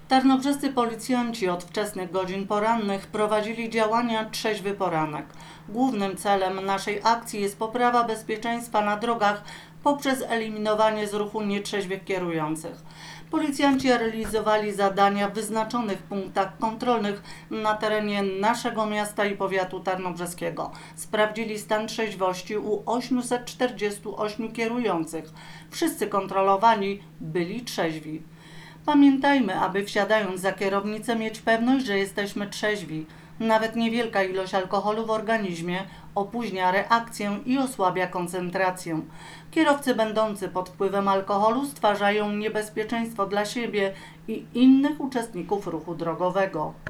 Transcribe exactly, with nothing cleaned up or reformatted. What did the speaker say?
Tarnobrzescy policjanci od wczesnych godzin porannych prowadzili działania Trzeźwy Poranek. Głównym celem naszej akcji jest poprawa bezpieczeństwa na drogach poprzez eliminowanie z ruchu nietrzeźwych kierujących. Policjanci realizowali zadania w wyznaczonych punktach kontrolnych na terenie naszego miasta i powiatu tarnobrzeskiego. Sprawdzili stan trzeźwości u osiemset czterdziestu ośmiu kierujących. Wszyscy kontrolowani byli trzeźwi. Pamiętajmy, aby wsiadając za kierownicę mieć pewność, że jesteśmy trzeźwi. Nawet niewielka ilość alkoholu w organizmie opóźnia reakcję i osłabia koncentrację. Kierowcy będący pod wpływem alkoholu stwarzają niebezpieczeństwo dla siebie i innych uczestników ruchu drogowego.